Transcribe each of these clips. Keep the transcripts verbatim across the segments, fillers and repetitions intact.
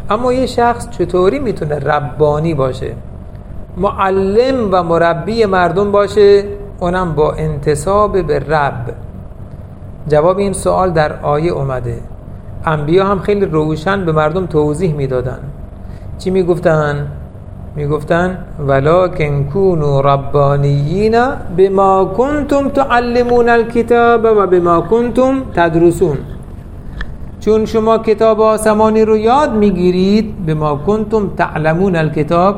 اما یه شخص چطوری میتونه ربانی باشه، معلم و مربی مردم باشه، اونم با انتساب به رب؟ جواب این سوال در آیه اومده. انبیا هم خیلی روشن به مردم توضیح میدادن. چی میگفتن؟ میگفتن ولکن کونوا ربانیین بما کنتم تعلمون الکتاب و بما کنتم تدرسون. چون شما کتاب آسمانی رو یاد میگیرید، بما کنتم تعلمون الکتاب،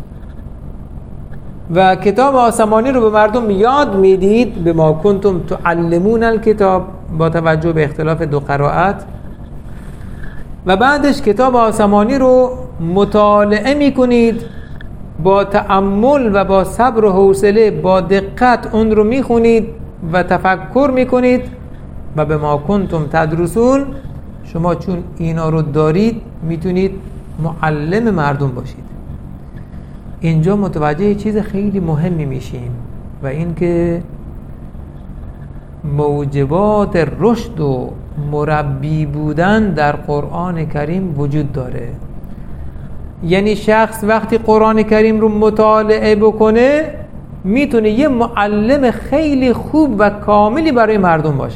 و کتاب آسمانی رو به مردم یاد میدید، بما کنتم تعلمون الکتاب، با توجه به اختلاف دو قرائت. و بعدش کتاب آسمانی رو مطالعه میکنید، با تأمل و با صبر و حوصله با دقت اون رو میخونید و تفکر میکنید. و بما کنتم تدرسون، شما چون اینا رو دارید میتونید معلم مردم باشید. اینجا متوجه چیز خیلی مهمی میشیم و این که موجبات رشد و مربی بودن در قرآن کریم وجود داره. یعنی شخص وقتی قرآن کریم رو مطالعه بکنه میتونه یه معلم خیلی خوب و کاملی برای مردم باشه.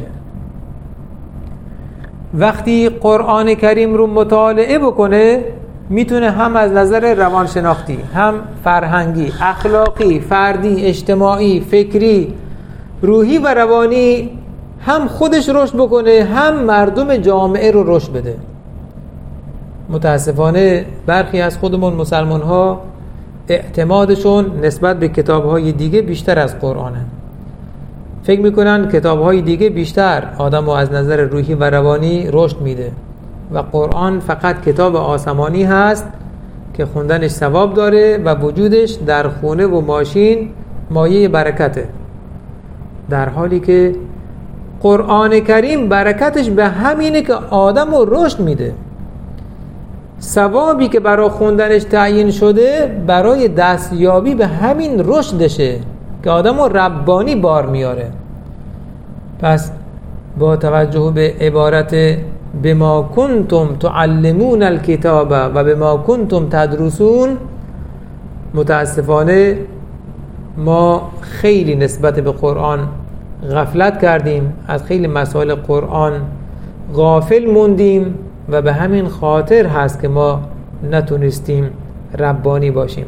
وقتی قرآن کریم رو مطالعه بکنه میتونه هم از نظر روانشناختی، هم فرهنگی، اخلاقی، فردی، اجتماعی، فکری، روحی و روانی هم خودش رشد بکنه، هم مردم جامعه رو رشد بده. متاسفانه برخی از خودمون مسلمان ها اعتمادشون نسبت به کتاب های دیگه بیشتر از قرآنه. فکر میکنن کتاب های دیگه بیشتر آدم رو از نظر روحی و روانی رشد میده و قرآن فقط کتاب آسمانی هست که خوندنش ثواب داره و وجودش در خونه و ماشین مایه برکته، در حالی که قرآن کریم برکتش به همینه که آدم رو رشد میده. ثوابی که برای خوندنش تعیین شده برای دستیابی به همین رشدشه که آدم رو ربانی بار میاره. پس با توجه به عبارت بما کنتم تعلمون الکتاب و بما کنتم تدرسون، متاسفانه ما خیلی نسبت به قرآن غفلت کردیم، از خیلی مسائل قرآن غافل موندیم و به همین خاطر هست که ما نتونستیم ربانی باشیم.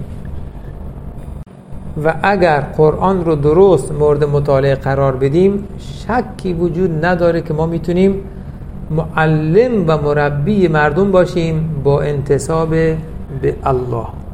و اگر قرآن رو درست مورد مطالعه قرار بدیم، شکی وجود نداره که ما میتونیم معلم و مربی مردم باشیم با انتساب به الله.